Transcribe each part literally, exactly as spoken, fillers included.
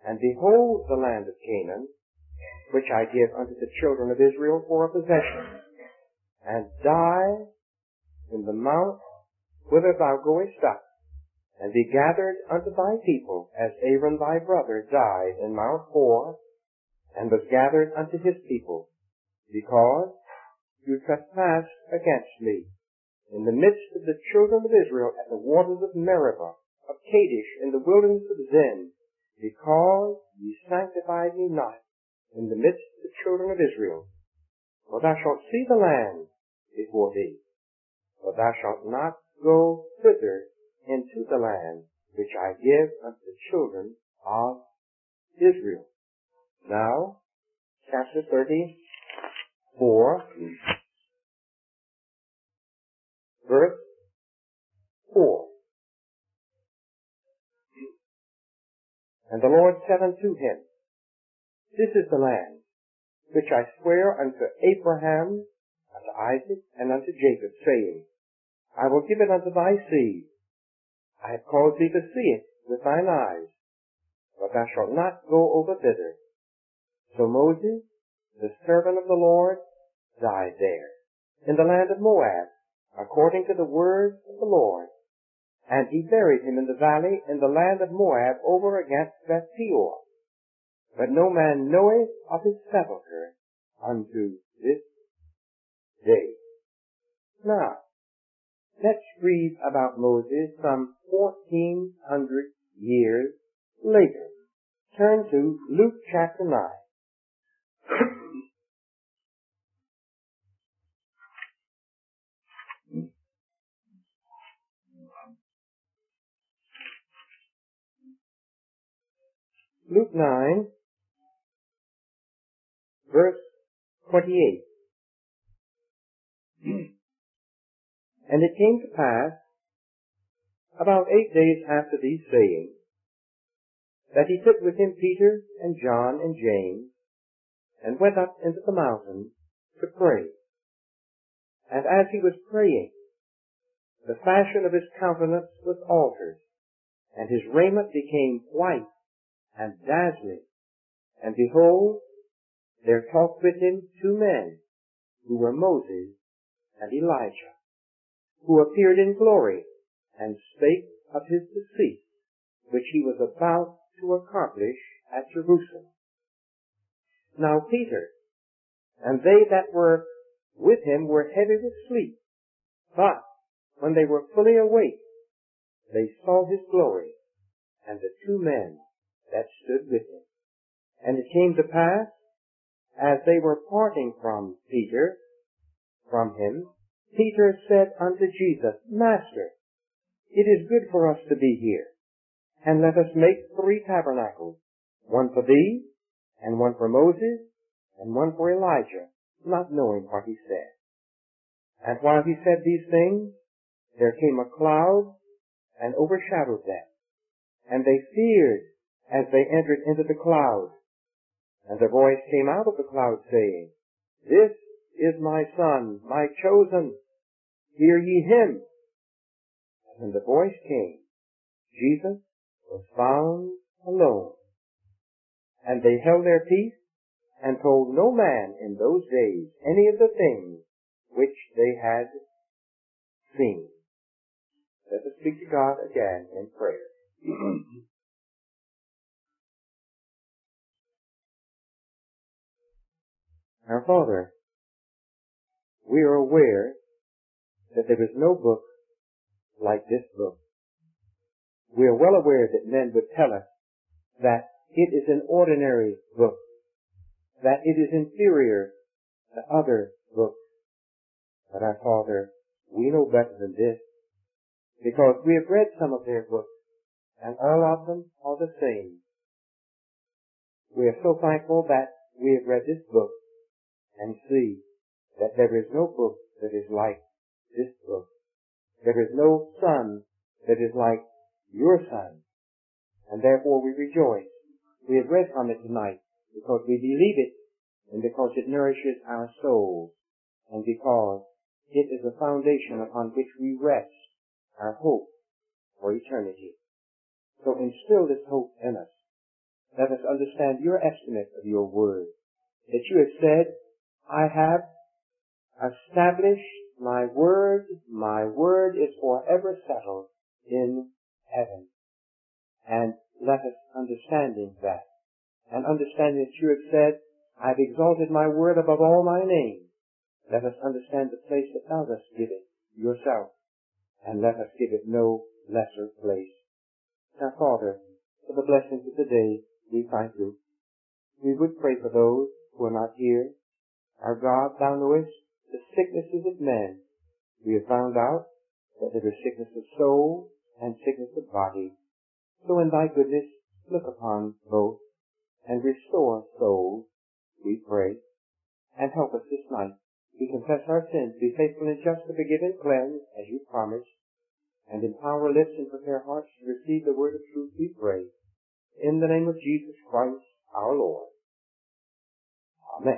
And behold the land of Canaan, which I give unto the children of Israel for a possession, and die in the mount whither thou goest up, and be gathered unto thy people, as Aaron thy brother died in Mount Hor, and was gathered unto his people, because you trespassed against me in the midst of the children of Israel at the waters of Meribah, of Kadesh, in the wilderness of Zin, because ye sanctified me not in the midst of the children of Israel. For thou shalt see the land before thee, but thou shalt not go thither into the land which I give unto the children of Israel. Now, chapter thirty-four, verse four. And the Lord said unto him, This is the land which I swear unto Abraham, unto Isaac, and unto Jacob, saying, I will give it unto thy seed. I have caused thee to see it with thine eyes, but thou shalt not go over thither. So Moses, the servant of the Lord, died there, in the land of Moab, according to the word of the Lord. And he buried him in the valley in the land of Moab over against Beth Peor. But no man knoweth of his sepulchre unto this day. Now, let's read about Moses some fourteen hundred years later. Turn to Luke chapter nine. Luke nine, verse twenty-eight. And it came to pass, about eight days after these sayings, that he took with him Peter and John and James, and went up into the mountain to pray. And as he was praying, the fashion of his countenance was altered, and his raiment became white and dazzling. And behold, there talked with him two men, who were Moses and Elijah, who appeared in glory, and spake of his decease, which he was about to accomplish at Jerusalem. Now Peter and they that were with him were heavy with sleep, but when they were fully awake, they saw his glory, and the two men that stood with him. And it came to pass, as they were parting from Peter, from him, Peter said unto Jesus, Master, it is good for us to be here, and let us make three tabernacles, one for thee, and one for Moses, and one for Elijah, not knowing what he said. And while he said these things, there came a cloud and overshadowed them, and they feared as they entered into the cloud. And the voice came out of the cloud, saying, This is my Son, my chosen. Hear ye him. And when the voice came, Jesus was found alone. And they held their peace, and told no man in those days any of the things which they had seen. Let us speak to God again in prayer. Our Father, we are aware that there is no book like this book. We are well aware that men would tell us that it is an ordinary book, that it is inferior to other books. But our Father, we know better than this, because we have read some of their books, and all of them are the same. We are so thankful that we have read this book and see that there is no book that is like this book. There is no son that is like your Son, and therefore we rejoice. We have read from it tonight because we believe it, and because it nourishes our souls, and because it is a foundation upon which we rest our hope for eternity. So instill this hope in us, let us understand your estimate of your word. That you have said, I have established my word, my word is forever settled in heaven. And let us understanding that, and understanding that you have said, I have exalted my word above all my name. Let us understand the place that thou dost give it yourself, and let us give it no lesser place. Now, Father, for the blessings of the day, we thank you. We would pray for those who are not here. Our God, thou knowest the sicknesses of men. We have found out that there is sickness of soul and sickness of body. So in thy goodness, look upon both and restore souls, we pray, and help us this night. We confess our sins, be faithful and just to forgive and cleanse, as you promised, and empower lips and prepare hearts to receive the word of truth, we pray. In the name of Jesus Christ, our Lord. Amen.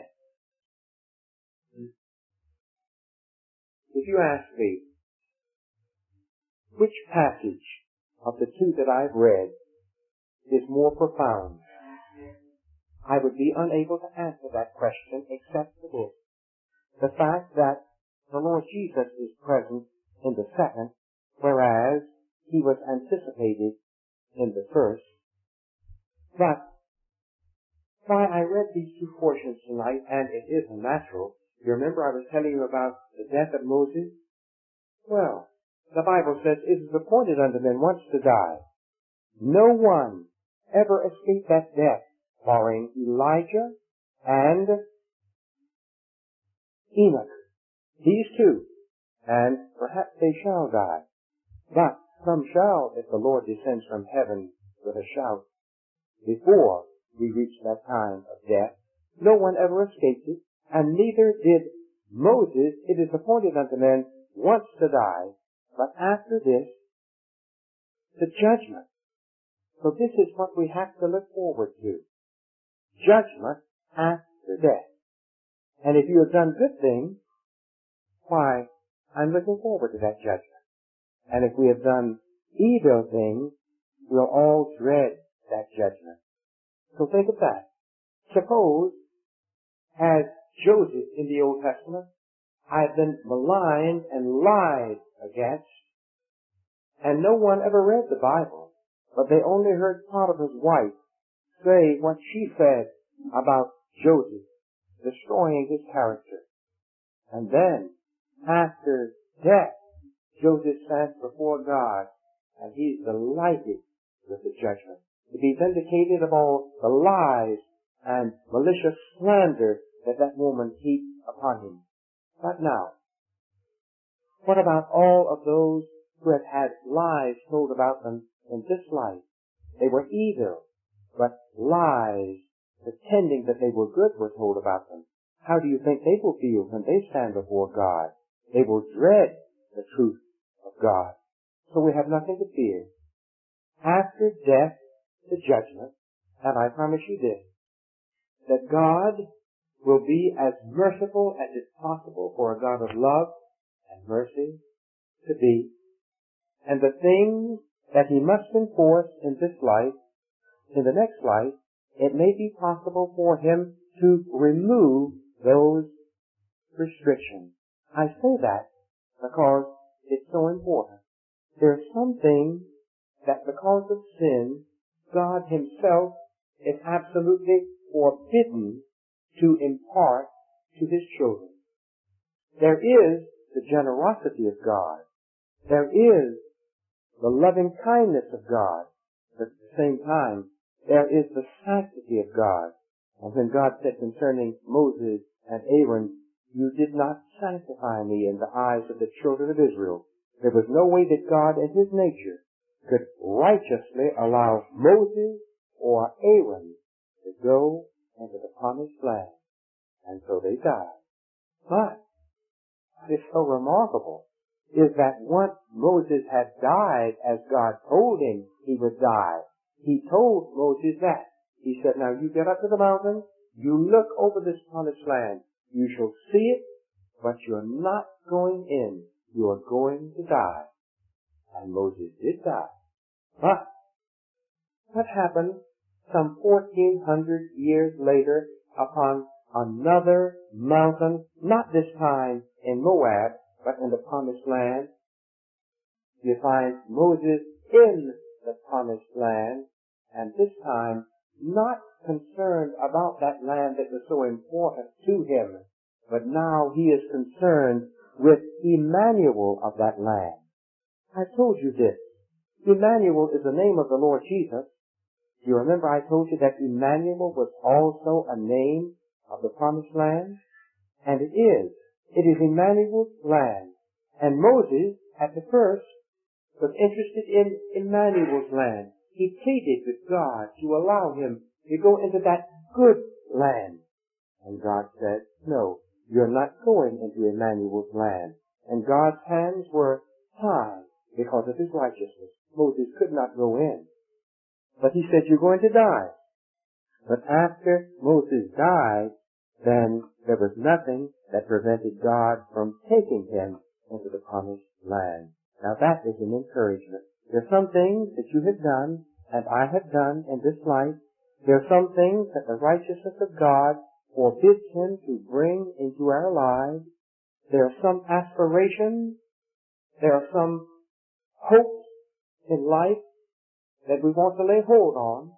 If you ask me, which passage of the two that I've read is more profound, I would be unable to answer that question except for this. The fact that the Lord Jesus is present in the second, whereas he was anticipated in the first. But why I read these two portions tonight, and it isn't natural. You remember I was telling you about the death of Moses? Well, the Bible says it is appointed unto men once to die. No one ever escaped that death, barring Elijah and Enoch. These two. And perhaps they shall die. But some shall, if the Lord descends from heaven with a shout, before we reach that time of death. No one ever escaped it, and neither did Moses. It is appointed unto men once to die, but after this, the judgment. So this is what we have to look forward to. Judgment after death. And if you have done good things, why, I'm looking forward to that judgment. And if we have done evil things, we'll all dread that judgment. So think of that. Suppose, as Joseph in the Old Testament, I've been maligned and lied against, and no one ever read the Bible, but they only heard Potiphar's wife say what she said about Joseph, destroying his character. And then, after death, Joseph stands before God, and he's delighted with the judgment, to be vindicated of all the lies and malicious slander that that woman heaped upon him. But now, what about all of those who have had lies told about them in this life? They were evil, but lies, pretending that they were good, were told about them. How do you think they will feel when they stand before God? They will dread the truth of God. So we have nothing to fear. After death, the judgment, and I promise you this, that God will be as merciful as is possible for a God of love and mercy to be. And the things that he must enforce in this life, in the next life, it may be possible for him to remove those restrictions. I say that because it's so important. There are some things that because of sin, God himself is absolutely forbidden to impart to his children. There is the generosity of God. There is the loving kindness of God. But at the same time, there is the sanctity of God. And when God said concerning Moses and Aaron, you did not sanctify me in the eyes of the children of Israel, there was no way that God in his nature could righteously allow Moses or Aaron to go into the promised land. And so they died. But what is so remarkable is that once Moses had died as God told him he would die, he told Moses that. He said, now you get up to the mountain, you look over this promised land, you shall see it, but you're not going in. You are going to die. And Moses did die. But what happened some fourteen hundred years later upon another mountain, not this time in Moab, but in the promised land. You find Moses in the promised land, and this time not concerned about that land that was so important to him, but now he is concerned with Emmanuel of that land. I told you this. Emmanuel is the name of the Lord Jesus. Do you remember I told you that Emmanuel was also a name of the promised land? And it is. It is Emmanuel's land. And Moses, at the first, was interested in Emmanuel's land. He pleaded with God to allow him to go into that good land. And God said, no, you're not going into Emmanuel's land. And God's hands were tied because of his righteousness. Moses could not go in. But he said, you're going to die. But after Moses died, then there was nothing that prevented God from taking him into the promised land. Now that is an encouragement. There are some things that you have done and I have done in this life. There are some things that the righteousness of God forbids him to bring into our lives. There are some aspirations. There are some hopes in life that we want to lay hold on,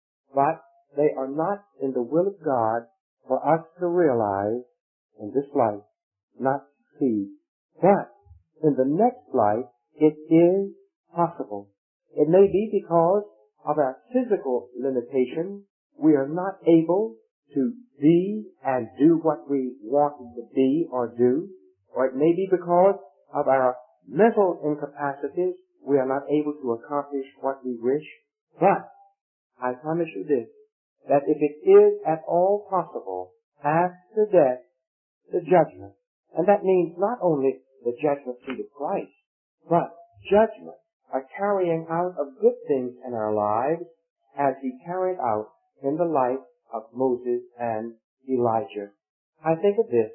but they are not in the will of God for us to realize in this life, not succeed. But in the next life, it is possible. It may be because of our physical limitations, we are not able to be and do what we want to be or do, or it may be because of our mental incapacities, we are not able to accomplish what we wish. But I promise you this, that if it is at all possible, after death, the judgment, and that means not only the judgment seat of Christ, but judgment, a carrying out of good things in our lives as he carried out in the life of Moses and Elijah. I think of this.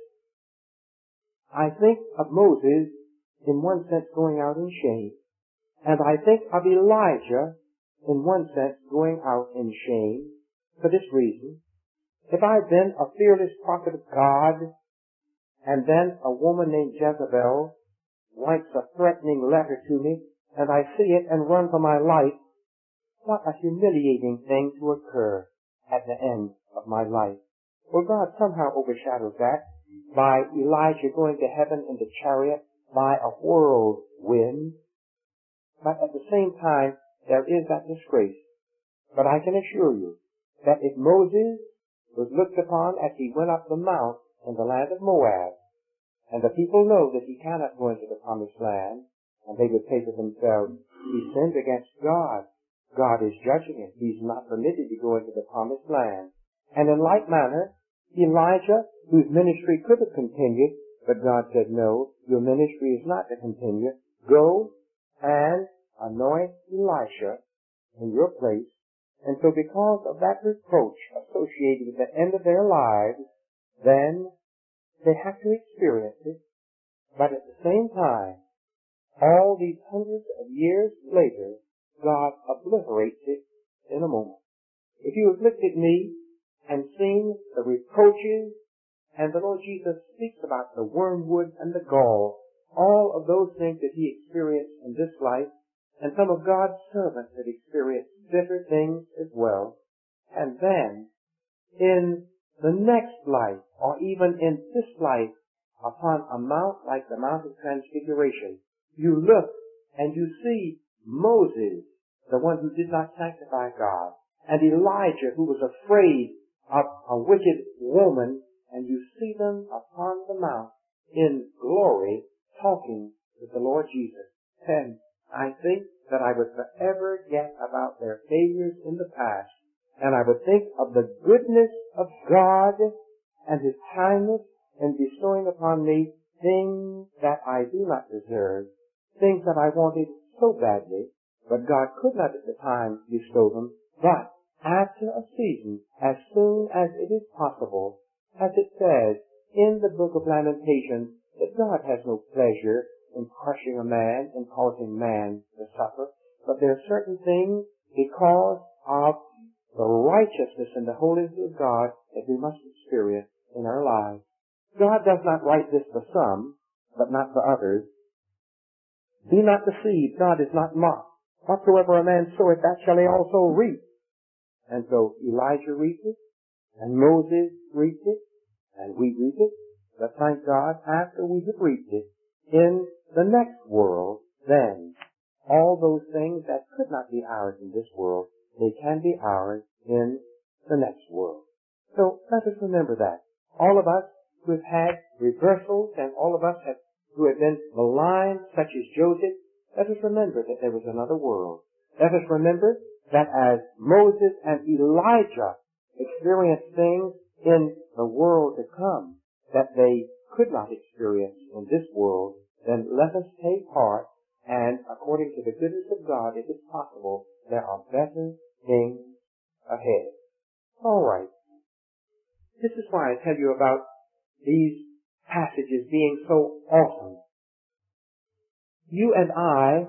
I think of Moses in one sense going out in shame, and I think of Elijah in one sense going out in shame for this reason. If I've been a fearless prophet of God, and then a woman named Jezebel writes a threatening letter to me, and I see it and run for my life, what a humiliating thing to occur at the end of my life. Well, God somehow overshadows that by Elijah going to heaven in the chariot by a whirlwind. But at the same time, there is that disgrace. But I can assure you that if Moses was looked upon as he went up the mount in the land of Moab, and the people know that he cannot go into the promised land, and they would say to themselves, he sinned against God. God is judging him. He's not permitted to go into the promised land. And in like manner, Elijah, whose ministry could have continued, but God said, no, your ministry is not to continue. Go and anoint Elisha in your place. And so because of that reproach associated with the end of their lives, then they have to experience it. But at the same time, all these hundreds of years later, God obliterates it in a moment. If you have looked at me and seen the reproaches, and the Lord Jesus speaks about the wormwood and the gall, all of those things that he experienced in this life, and some of God's servants that experienced bitter things as well. And then, in the next life, or even in this life, upon a mount like the Mount of Transfiguration, you look and you see Moses, the one who did not sanctify God, and Elijah, who was afraid of a wicked woman, and you see them upon the mount in glory talking with the Lord Jesus. And I think that I would forever forget about their failures in the past, and I would think of the goodness of God and his kindness in bestowing upon me things that I do not deserve, things that I wanted so badly, but God could not at the time bestow them. But after a season, as soon as it is possible, as it says in the book of Lamentations, that God has no pleasure in crushing a man and causing man to suffer, but there are certain things because of the righteousness and the holiness of God that we must experience in our lives. God does not write this for some, but not for others. Be not deceived. God is not mocked. Whatsoever a man soweth, that shall he also reap. And so Elijah reaped it, and Moses reaped it, and we reap it. But thank God, after we have reaped it, in the next world, then, all those things that could not be ours in this world, they can be ours in the next world. So let us remember that. All of us who have had reversals, and all of us have, who have been maligned, such as Joseph, let us remember that there was another world. Let us remember that as Moses and Elijah experienced things in the world to come that they could not experience in this world, then let us take heart, and according to the goodness of God, if it's possible, there are better things ahead. All right. This is why I tell you about these passages being so awesome. You and I,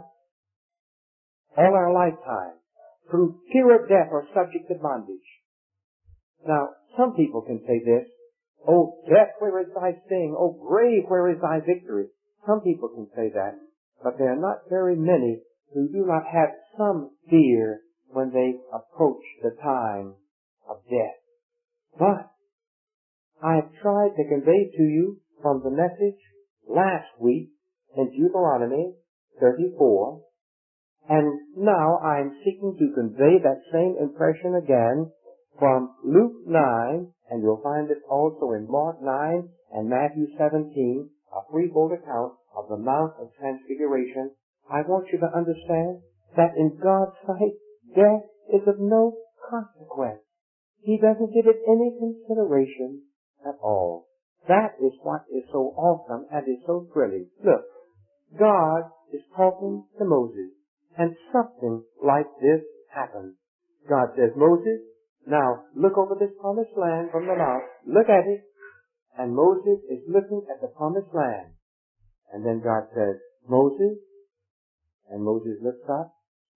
all our lifetime, through fear of death, are subject to bondage. Now, some people can say this, "Oh, death, where is thy sting? Oh, grave, where is thy victory?" Some people can say that, but there are not very many who do not have some fear when they approach the time of death. But I have tried to convey to you from the message last week in Deuteronomy thirty-four, and now I am seeking to convey that same impression again from Luke nine, and you'll find it also in Mark nine and Matthew seventeen, a threefold account of the Mount of Transfiguration. I want you to understand that in God's sight, death is of no consequence. He doesn't give it any consideration at all. That is what is so awesome and is so thrilling. Look, God is talking to Moses, and something like this happens. God says, "Moses, now look over this promised land from the mount. Look at it." And Moses is looking at the promised land. And then God says, "Moses," and Moses looks up.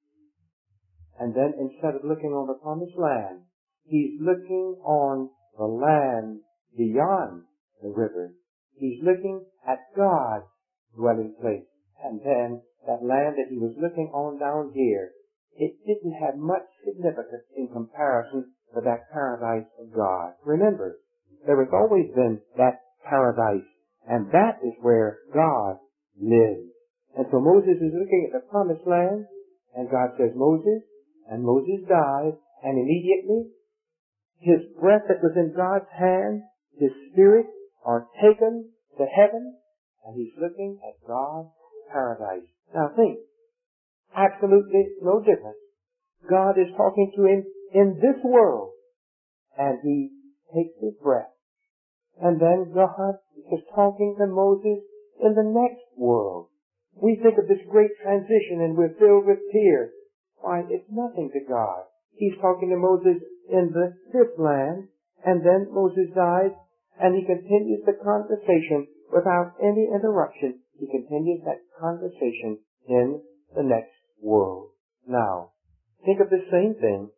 And then instead of looking on the promised land, he's looking on the land beyond the river. He's looking at God's dwelling place. And then that land that he was looking on down here, it didn't have much significance in comparison to that paradise of God. Remember, there has always been that paradise, and that is where God lives. And so Moses is looking at the promised land, and God says, "Moses," and Moses dies, and immediately his breath that was in God's hand, his spirit, are taken to heaven, and he's looking at God's paradise. Now think, absolutely no difference. God is talking to him in this world, and he takes his breath. And then God is talking to Moses in the next world. We think of this great transition and we're filled with tears. Why, it's nothing to God. He's talking to Moses in the, this land, and then Moses dies, and he continues the conversation without any interruption. He continues that conversation in the next world. Now, think of the same thing.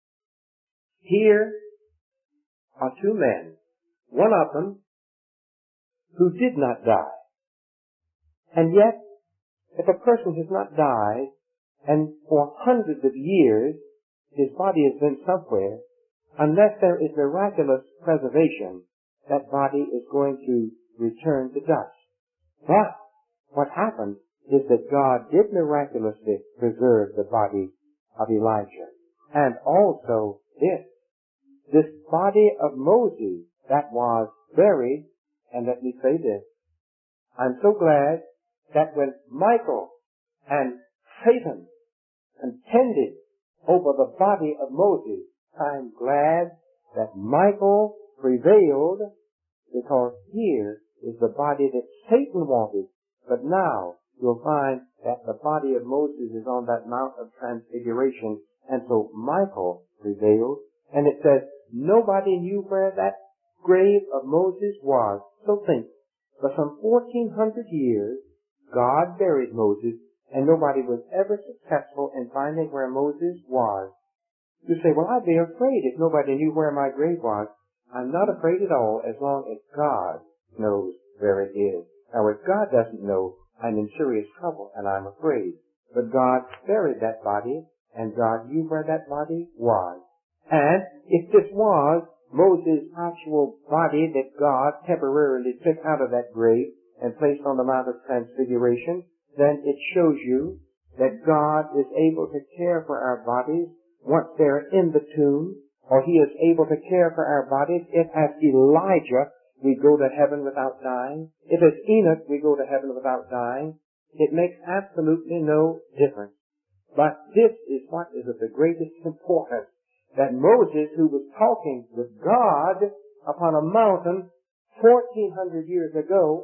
Here are two men, one of them who did not die. And yet, if a person has not died, and for hundreds of years his body has been somewhere, unless there is miraculous preservation, that body is going to return to dust. But what happened is that God did miraculously preserve the body of Elijah. And also this, this body of Moses that was buried, and let me say this, I'm so glad that when Michael and Satan contended over the body of Moses, I'm glad that Michael prevailed, because here is the body that Satan wanted. But now you'll find that the body of Moses is on that Mount of Transfiguration, and so Michael prevailed. And it says nobody knew where that grave of Moses was. So think, for some fourteen hundred years, God buried Moses, and nobody was ever successful in finding where Moses was. You say, well, I'd be afraid if nobody knew where my grave was. I'm not afraid at all as long as God knows where it is. Now, if God doesn't know, I'm in serious trouble and I'm afraid. But God buried that body, and God knew where that body was. And if this was Moses' actual body that God temporarily took out of that grave and placed on the Mount of Transfiguration, then it shows you that God is able to care for our bodies once they're in the tomb, or He is able to care for our bodies if, as Elijah, we go to heaven without dying. If as Enoch, we go to heaven without dying. It makes absolutely no difference. But this is what is of the greatest importance, that Moses, who was talking with God upon a mountain fourteen hundred years ago,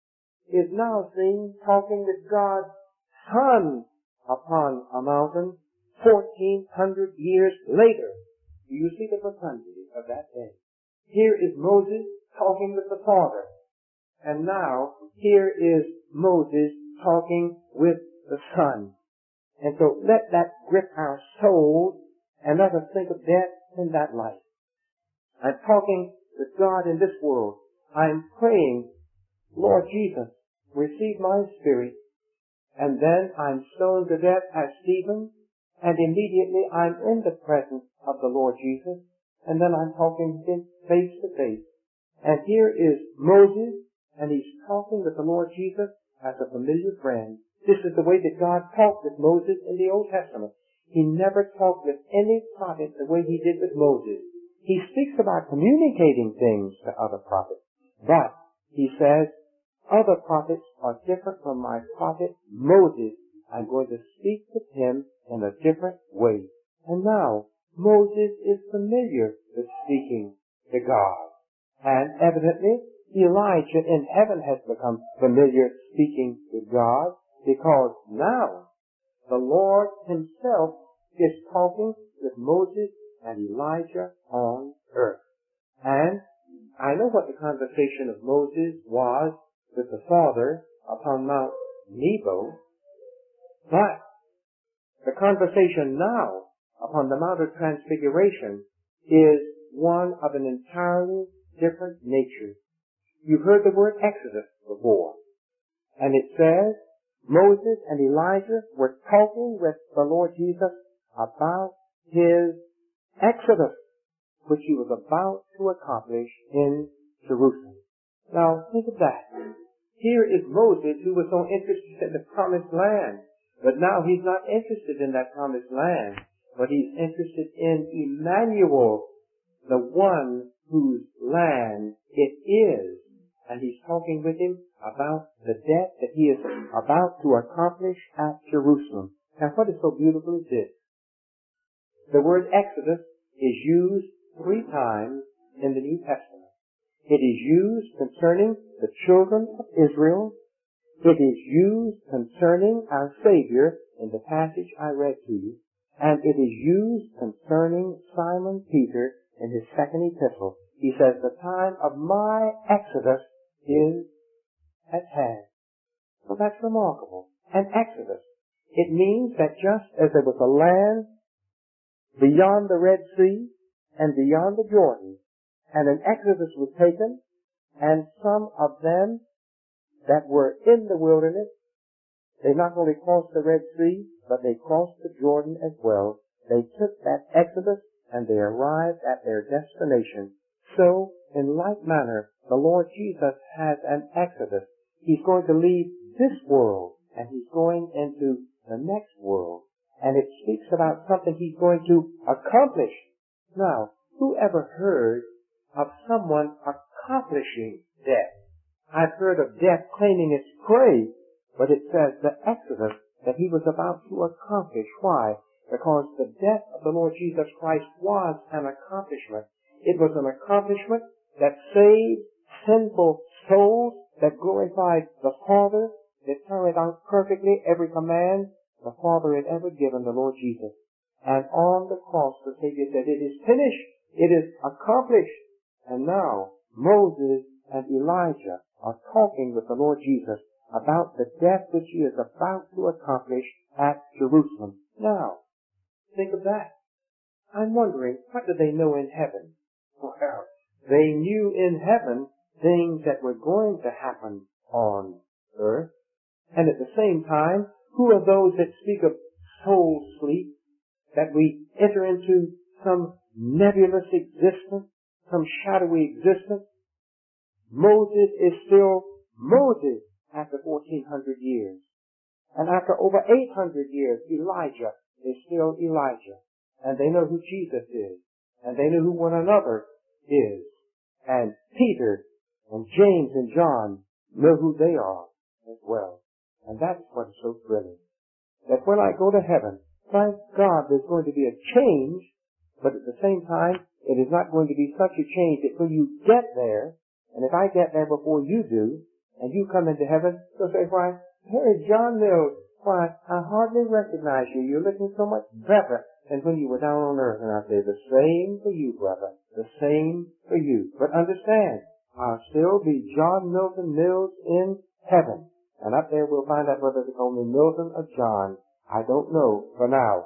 is now seen talking with God's Son upon a mountain fourteen hundred years later. Do you see the profundity of that day? Here is Moses talking with the Father. And now, here is Moses talking with the Son. And so let that grip our souls and let us think of death in that light. I'm talking with God in this world. I'm praying, Lord Jesus, receive my spirit. And then I'm stoned to death as Stephen, and immediately I'm in the presence of the Lord Jesus, and then I'm talking with Him face to face. And here is Moses, and he's talking with the Lord Jesus as a familiar friend. This is the way that God talked with Moses in the Old Testament. He never talked with any prophet the way He did with Moses. He speaks about communicating things to other prophets, but He says, other prophets are different from my prophet Moses. I'm going to speak with him in a different way. And now, Moses is familiar with speaking to God. And evidently, Elijah in heaven has become familiar speaking with God, because now the Lord Himself is talking with Moses and Elijah on earth. And I know what the conversation of Moses was with the Father upon Mount Nebo, but the conversation now upon the Mount of Transfiguration is one of an entirely different nature. You've heard the word Exodus before, and it says Moses and Elijah were talking with the Lord Jesus about His Exodus, which He was about to accomplish in Jerusalem. Now, think of that. Here is Moses, who was so interested in the promised land, but now he's not interested in that promised land, but he's interested in Emmanuel, the one whose land it is. And he's talking with him about the death that he is about to accomplish at Jerusalem. Now, what is so beautiful is this. The word Exodus is used three times in the New Testament. It is used concerning the children of Israel. It is used concerning our Savior in the passage I read to you. And it is used concerning Simon Peter in his second epistle. He says, the time of my Exodus is at hand. Well, that's remarkable. An Exodus. It means that just as there was a land beyond the Red Sea and beyond the Jordan, and an Exodus was taken, and some of them that were in the wilderness, they not only crossed the Red Sea, but they crossed the Jordan as well. They took that Exodus and they arrived at their destination. So, in like manner, the Lord Jesus has an Exodus. He's going to leave this world and He's going into the next world. And it speaks about something He's going to accomplish. Now, who ever heard of someone accomplishing death? I've heard of death claiming its prey, but it says the Exodus that He was about to accomplish. Why? Because the death of the Lord Jesus Christ was an accomplishment. It was an accomplishment that saved sinful souls, that glorified the Father, that carried out perfectly every command the Father had ever given the Lord Jesus. And on the cross, the Savior said, it is finished. It is accomplished. And now, Moses and Elijah are talking with the Lord Jesus about the death which He is about to accomplish at Jerusalem. Now, think of that. I'm wondering, what do they know in heaven? Well, they knew in heaven things that were going to happen on earth. And at the same time, who are those that speak of soul sleep, that we enter into some nebulous existence, some shadowy existence? Moses is still Moses after fourteen hundred years. And after over eight hundred years, Elijah is still Elijah. And they know who Jesus is. And they know who one another is. And Peter and James and John know who they are as well. And that's what is so thrilling. That when I go to heaven, thank God there's going to be a change, but at the same time, it is not going to be such a change that when you get there, and if I get there before you do, and you come into heaven, you'll say, why, here is John Mills. Why, I hardly recognize you. You're looking so much better than when you were down on earth. And I say, the same for you, brother. The same for you. But understand, I'll still be John Milton Mills in heaven. And up there we'll find out whether they call me Milton or John. I don't know for now.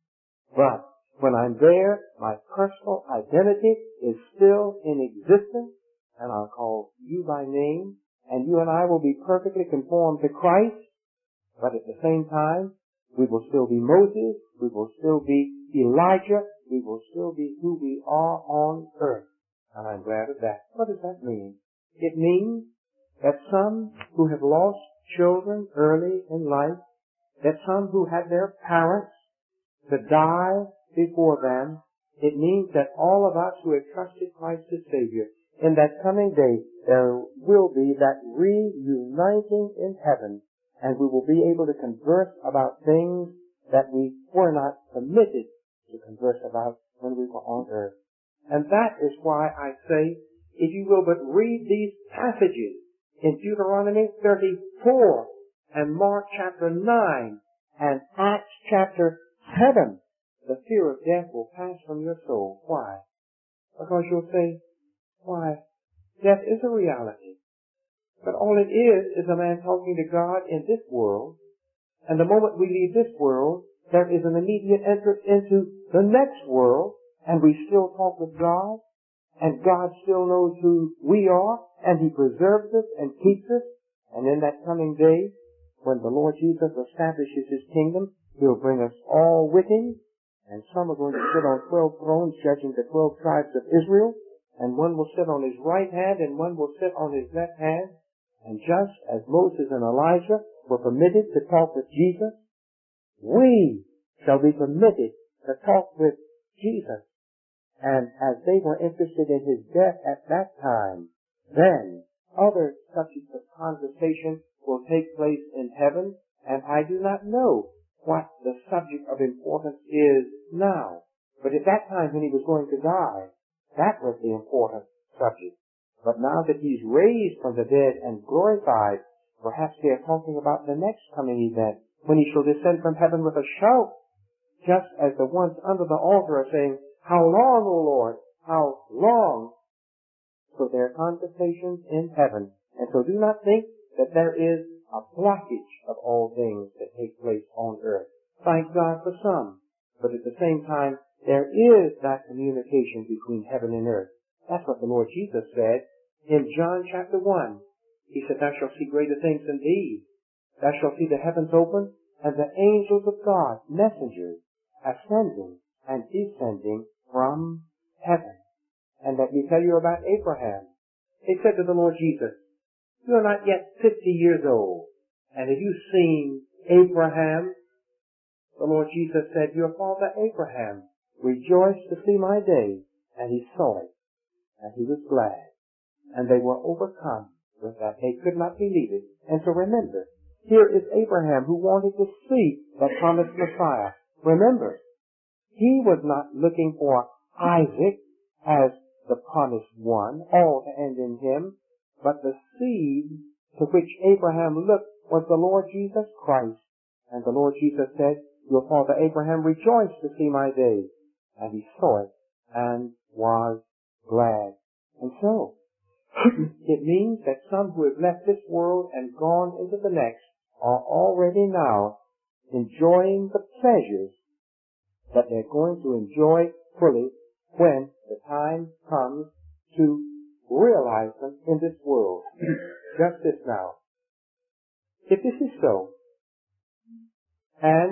But when I'm there, my personal identity is still in existence, and I'll call you by name, and you and I will be perfectly conformed to Christ, but at the same time, we will still be Moses, we will still be Elijah, we will still be who we are on earth. And I'm glad of that. What does that mean? It means that some who have lost children early in life, that some who had their parents to die before them, it means that all of us who have trusted Christ as Savior, in that coming day, there will be that reuniting in heaven, and we will be able to converse about things that we were not permitted to converse about when we were on earth. And that is why I say, if you will but read these passages in Deuteronomy thirty-four and Mark chapter nine and Acts chapter seven, the fear of death will pass from your soul. Why? Because you'll say, why, death is a reality. But all it is is a man talking to God in this world, and the moment we leave this world, there is an immediate entrance into the next world, and we still talk with God, and God still knows who we are, and He preserves us and keeps us, and in that coming day, when the Lord Jesus establishes His kingdom, He'll bring us all with Him, and some are going to sit on twelve thrones judging the twelve tribes of Israel, and one will sit on His right hand, and one will sit on His left hand, and just as Moses and Elijah were permitted to talk with Jesus, we shall be permitted to talk with Jesus. And as they were interested in His death at that time, then other subjects of conversation will take place in heaven, and I do not know what the subject of importance is now. But at that time when He was going to die, that was the important subject. But now that He's raised from the dead and glorified, perhaps they are talking about the next coming event, when He shall descend from heaven with a shout, just as the ones under the altar are saying, how long, O Lord? How long? So there are conversations in heaven. And so do not think that there is a blockage of all things that take place on earth. Thank God for some. But at the same time, there is that communication between heaven and earth. That's what the Lord Jesus said in John chapter one. He said, thou shalt see greater things than these. Thou shalt see the heavens open, and the angels of God, messengers, ascending and descending from heaven. And let me tell you about Abraham. They said to the Lord Jesus, you are not yet fifty years old, and have you seen Abraham? The Lord Jesus said, your father Abraham rejoiced to see my day, and he saw it, and he was glad. And they were overcome with that. They could not believe it. And so remember, here is Abraham who wanted to see the promised Messiah. Remember, he was not looking for Isaac as the promised one, all to end in him, but the seed to which Abraham looked was the Lord Jesus Christ. And the Lord Jesus said, your father Abraham rejoiced to see my day. And he saw it and was glad. And so, it means that some who have left this world and gone into the next are already now enjoying the pleasures that they're going to enjoy fully when the time comes to realize them in this world. Just this now. If this is so, and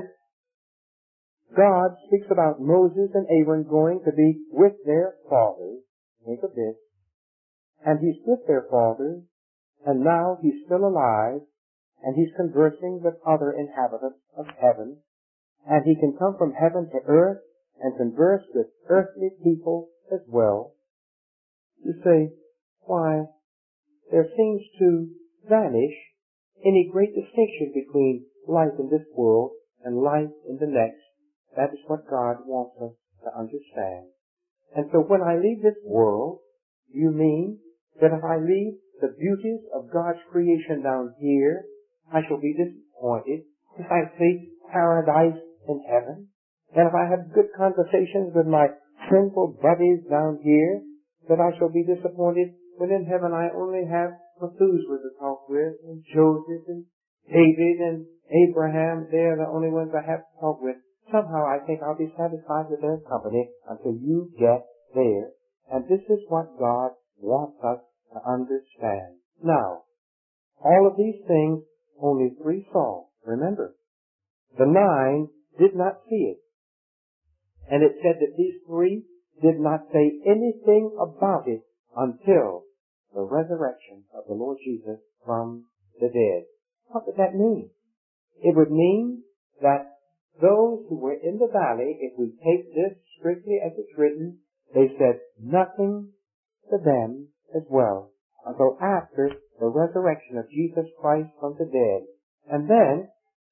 God speaks about Moses and Aaron going to be with their fathers, think of this, and he's with their fathers, and now he's still alive, and he's conversing with other inhabitants of heaven, and he can come from heaven to earth and converse with earthly people as well. You say, why, there seems to vanish any great distinction between life in this world and life in the next. That is what God wants us to understand. And so when I leave this world, you mean that if I leave the beauties of God's creation down here, I shall be disappointed if I see paradise in heaven? And if I have good conversations with my sinful buddies down here, that I shall be disappointed when in heaven I only have Methuselah to talk with, and Joseph, and David, and Abraham. They're the only ones I have to talk with. Somehow I think I'll be satisfied with their company until you get there. And this is what God wants us to understand. Now, all of these things, only three saw. Remember, the nine did not see it. And it said that these three did not say anything about it until the resurrection of the Lord Jesus from the dead. What would that mean? It would mean that those who were in the valley, if we take this strictly as it's written, they said nothing to them as well until after the resurrection of Jesus Christ from the dead. And then,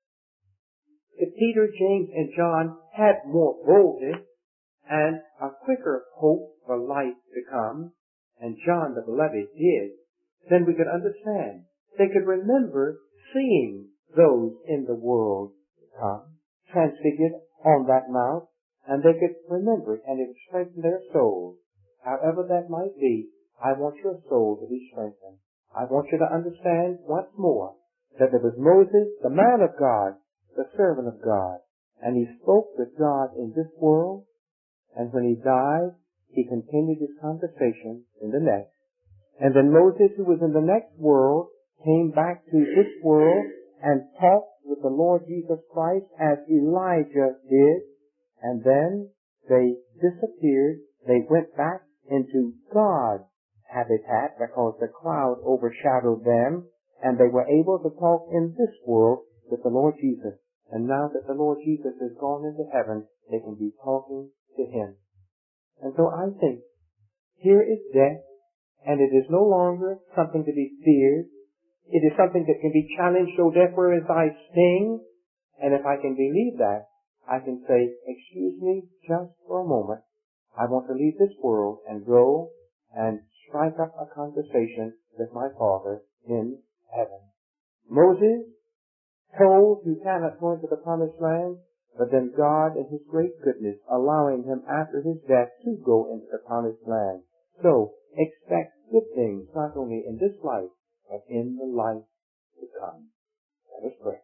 if Peter, James, and John had more boldness and a quicker hope for life to come, and John the Beloved did, then we could understand. They could remember seeing those in the world to come, transfigured on that mount, and they could remember it, and it would strengthen their souls. However that might be, I want your soul to be strengthened. I want you to understand once more that there was Moses, the man of God, the servant of God, and he spoke with God in this world, and when he died, he continued his conversation in the next. And then Moses, who was in the next world, came back to this world and talked with the Lord Jesus Christ as Elijah did, and then they disappeared. They went back into God's habitat because the cloud overshadowed them, and they were able to talk in this world with the Lord Jesus. And now that the Lord Jesus has gone into heaven, they can be talking to him. And so I think, here is death, and it is no longer something to be feared. It is something that can be challenged. So death, where is thy sting? And if I can believe that, I can say, excuse me just for a moment. I want to leave this world and go and strike up a conversation with my Father in heaven. Moses told you cannot go into the promised land, but then God in his great goodness allowing him after his death to go into the promised land. So expect good things not only in this life, but in the life to come. Let us pray.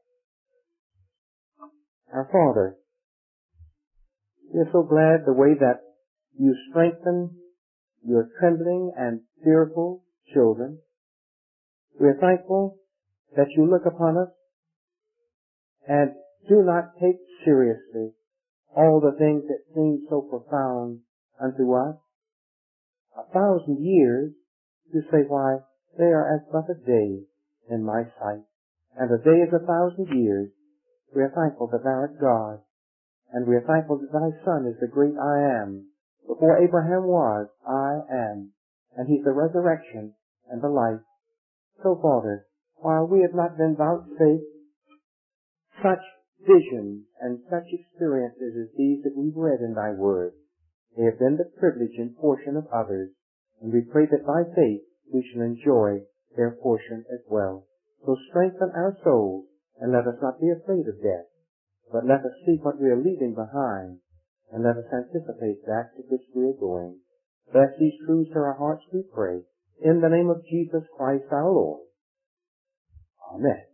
Our Father, we are so glad the way that you strengthen your trembling and fearful children. We are thankful that you look upon us and do not take seriously all the things that seem so profound unto us. A thousand years, you say, why, they are as but a day in my sight. And a day is a thousand years. We are thankful that thou art God. And we are thankful that thy Son is the great I am. Before Abraham was, I am. And he's the resurrection and the life. So, Father, while we have not been vouchsafed such visions and such experiences as these that we've read in thy word, they have been the privilege and portion of others. And we pray that by faith we shall enjoy their portion as well. So strengthen our souls, and let us not be afraid of death, but let us see what we are leaving behind, and let us anticipate that to which we are going. Bless these truths to our hearts, we pray, in the name of Jesus Christ our Lord. Amen.